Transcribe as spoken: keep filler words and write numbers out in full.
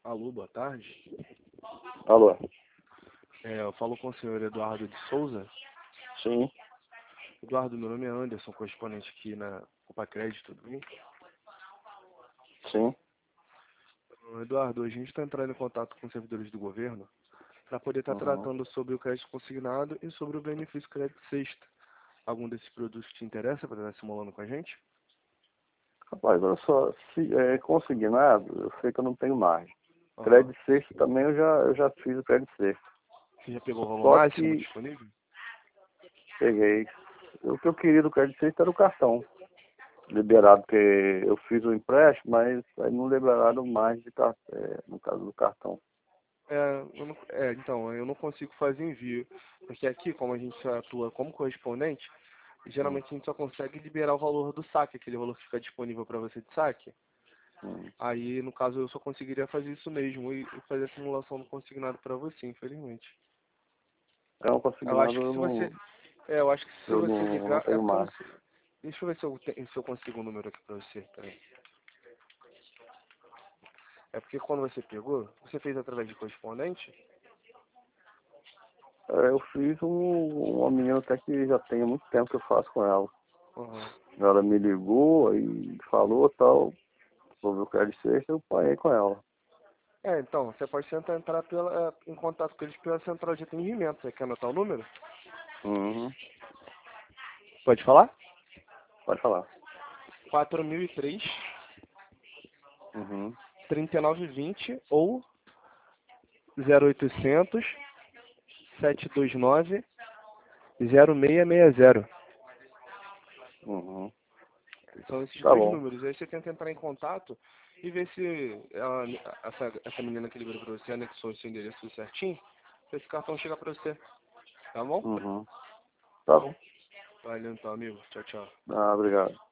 Alô, boa tarde. Alô? É, eu falo com o senhor Eduardo de Souza. Sim, Eduardo, meu nome é Anderson, correspondente aqui na Copa Crédito, tudo bem? sim. Eduardo, hoje a gente está entrando em contato com os servidores do governo para poder estar Uhum. tratando sobre o crédito consignado e sobre o benefício crédito sexta. Algum desses produtos te interessa para estar simulando com a gente? Rapaz, olha só, se é consignado, eu sei que eu não tenho mais. Aham. Crédito sexto também eu já, eu já fiz o crédito sexto. Você já pegou o valor Só máximo que disponível? peguei. O que eu queria do crédito sexto era o cartão liberado, porque eu fiz o empréstimo, mas aí não liberaram mais de car- é, no caso do cartão. É, eu não- é, então, eu não consigo fazer envio, porque aqui, como a gente atua como correspondente, Hum, geralmente a gente só consegue liberar o valor do saque, aquele valor que fica disponível para você de saque. hum. Aí, no caso, eu só conseguiria fazer isso mesmo e e fazer a simulação do consignado para você, infelizmente. Então, Eu acho consignado que eu se você, não, é, eu acho que se eu você não, não ligar, é tenho porque eu não mais. sei. Deixa eu ver se eu, te- se eu consigo o número aqui para você. Peraí. É porque quando você pegou, você fez através de correspondente? É, eu fiz um, uma menina até que já tem muito tempo que eu faço com ela. Aham. Ela me ligou e falou tal, sobre o crédito sexta, eu paguei com ela. É, então, você pode tentar entrar pela, é, em contato com eles pela central de atendimento. Você quer anotar o número? Uhum. Pode falar? Pode falar. quatro mil e três, Uhum. trinta e nove vinte ou zero oitocentos, sete dois nove, zero seis seis zero. Uhum. São esses Tá dois bom. números. Aí você tenta entrar em contato e ver se ela, essa, essa menina que liberou pra você anexou o seu endereço tudo certinho, pra esse cartão chegar pra você. Tá bom? Uhum. Tá bom. Valeu então, amigo. Tchau, tchau. Ah, obrigado.